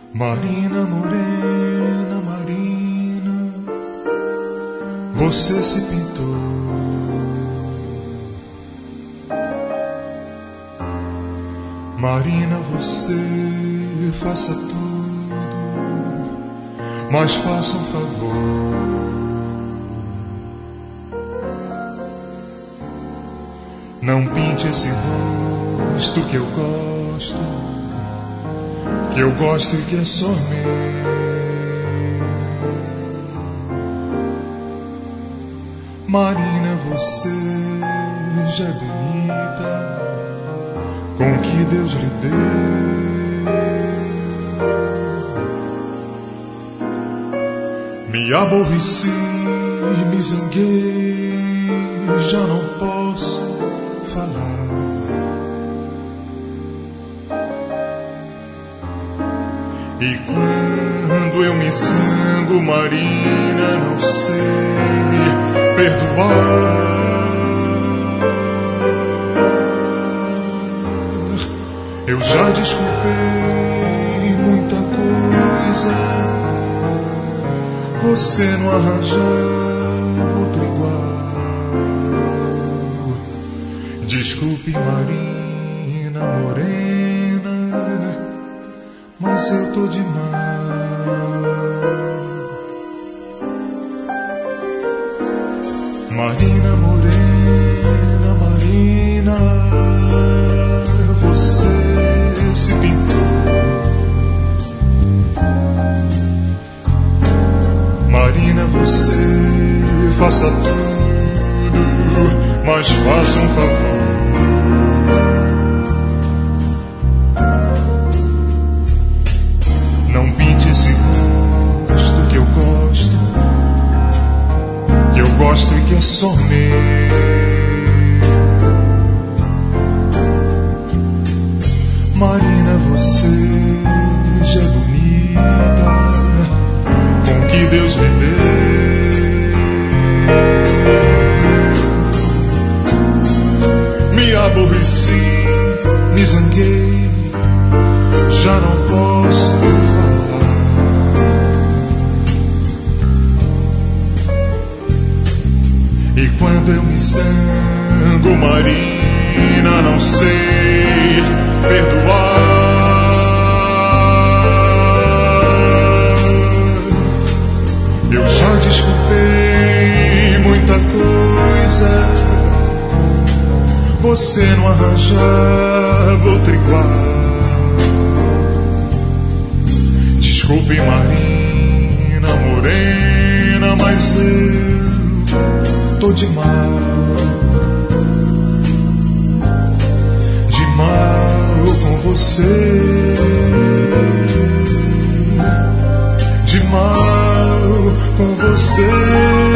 Marina, morena, Marina, você se pintou. Marina, você faça tudo, mas faça um favor. Não pinte esse rosto que eu gosto e que é só meu. Marina, você já é bonita com o que Deus lhe deu. Me aborreci, me zanguei, já não posso falar. E quando eu me zango, Marina, não sei perdoar. Eu já desculpei muita coisa, você não arranjava outro igual. Desculpe, Marina, morena, mas eu tô de mal. Marina, morena, Marina, você se pintou. Marina, você faça tudo, mas faça um favor. Não pinte esse rosto que eu gosto e que é só meu. Marina, você já é bonita com o que Deus me deu. Me aborreci, me zanguei, já não posso falar. E quando eu me zango, Marina, não sei perdoar. Eu já desculpei muita coisa, você não arranjava outro igual. Desculpe, Marina, morena, mas eu tô de mal. Com você, de mal com você.